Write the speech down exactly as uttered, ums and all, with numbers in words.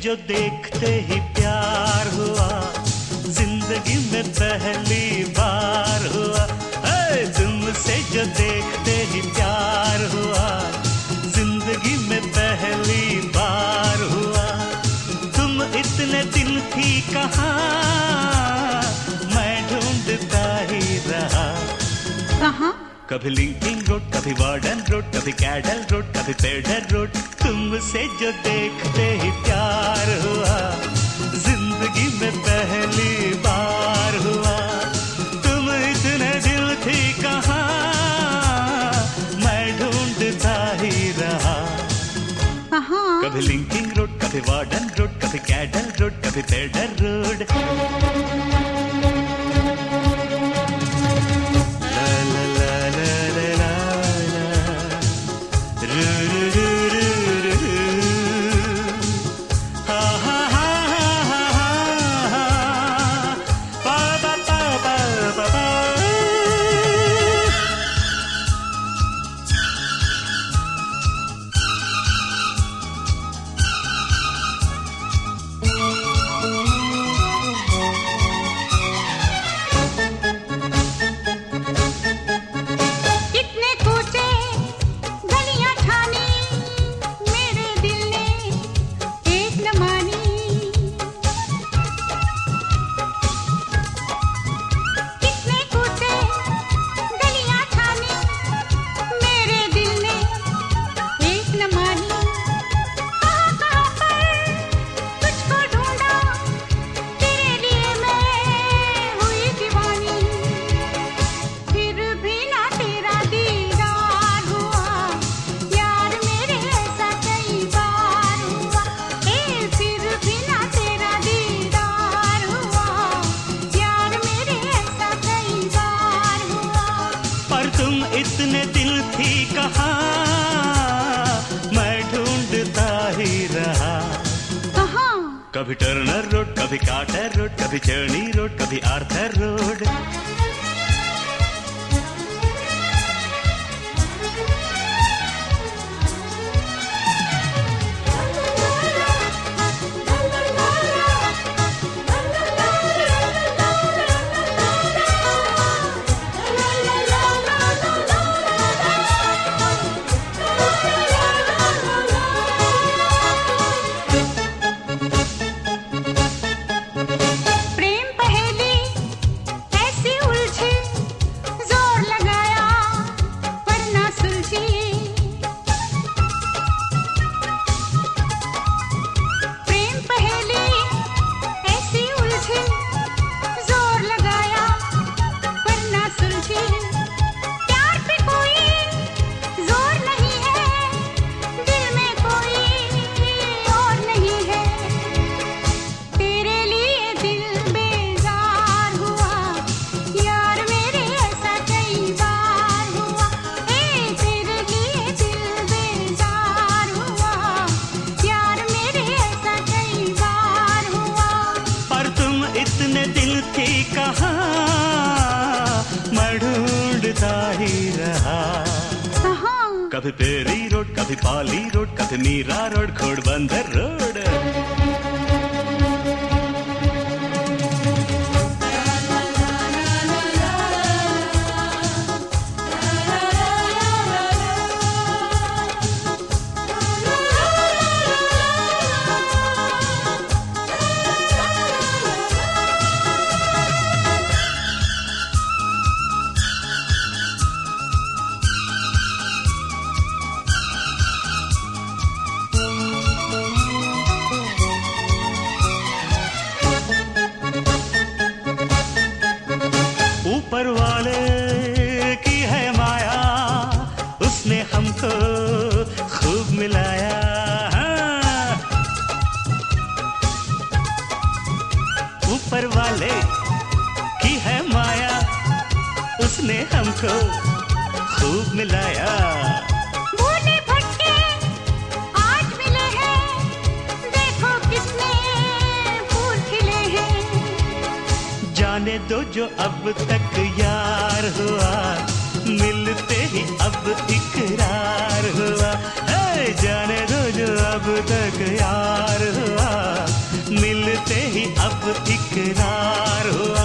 जो देखते ही प्यार हुआ, जिंदगी में पहली बार हुआ। हे तुमसे जो देखते ही प्यार हुआ, जिंदगी में पहली बार हुआ। तुम इतने दिन थी कहाँ, मैं ढूंढता ही रहा। कहाँ? कभी लिंकिंग रोड, कभी वार्डन रोड, कभी कैडल रोड, कभी पेडर रोड। तुमसे जो देखते ही प्यार हुआ, जिंदगी में पहली बार हुआ। तुम इतने दिल थी कहाँ, मैं ढूंढता ही रहा। कहाँ? कभी लिंकिंग रोड, कभी वार्डन रोड, कभी कैडल रोड, कभी पेडर रोड। इतने दिल थी कहाँ, मैं ढूंढता ही रहा। कहाँ? कभी टर्नर रोड, कभी कार्टर रोड, कभी चर्नी रोड, कभी आर्थर रोड। इतने दिल थी कहाँ, मैं ढूंढता ही रहा। कहाँ? कभी पेरी रोड, कभी पाली रोड, कभी मीरा रोड, घोड़बंदर रोड। ऊपर वाले की है माया, उसने हमको खूब मिलाया। हाँ। ऊपर वाले की है माया, उसने हमको खूब मिलाया। भोले भटके आज मिले हैं, देखो किसने फूल खिले हैं। जाने दो जो अब तक यार हुआ, मिलते ही अब इकरार हुआ। है जाने दो जो अब तक यार हुआ, देखते ही अब इकरार हुआ।